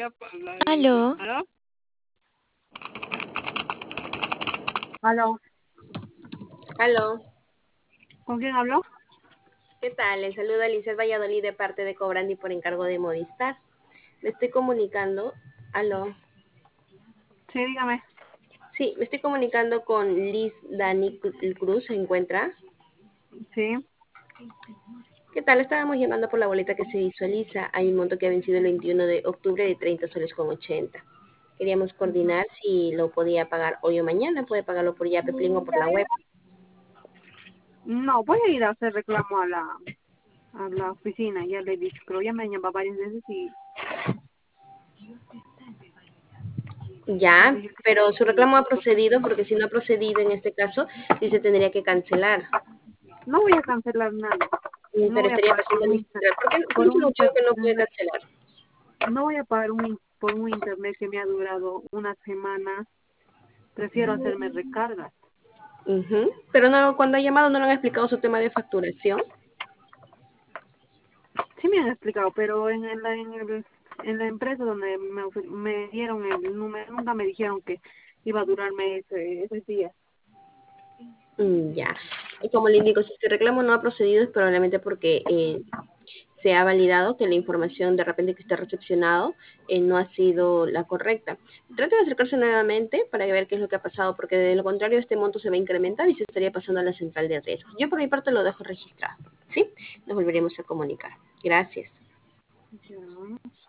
Aló, ¿Aló? ¿Aló? Aló, ¿Con quién habló? ¿qué tal? Les saluda Lizeth Valladolid de parte de Cobrandi por encargo de Movistar. Me estoy comunicando. Aló. Sí, dígame. Sí, me estoy comunicando con Liz Dani Cruz. ¿Se encuentra? Sí. ¿Qué tal? Estábamos llamando por la boleta que se visualiza. Hay un monto que ha vencido el 21 de octubre de 30 soles con 80. Queríamos coordinar si lo podía pagar hoy o mañana. Puede pagarlo por Yape, Plin o por la web. No, voy a ir a hacer reclamo a la oficina, ya le he dicho, pero ya me han llamado varias veces y les Ya, dije pero su que reclamo ha sí, porque procedido porque si no ha procedido en este caso, sí se tendría que cancelar. no voy a cancelar nada. No Pero voy a estaría pagar pasando al central. ¿Cuál por es el un motivo que no puede cancelar? no voy a pagar por un internet que me ha durado una semana. Prefiero hacerme recargas. Ujú. Pero no, cuando ha llamado no le han explicado su tema de facturación. Sí me han explicado, pero en la empresa donde me dieron el número, nunca me dijeron que iba a durarme ese día. Ya. Y como le indico, si este reclamo no ha procedido es probablemente porque se ha validado que la información de repente que usted ha recepcionado no ha sido la correcta. Trate de acercarse nuevamente para ver qué es lo que ha pasado, porque de lo contrario este monto se va a incrementar y se estaría pasando a la central de riesgos. Yo por mi parte lo dejo registrado, ¿sí? Nos volveremos a comunicar. Gracias. Ya.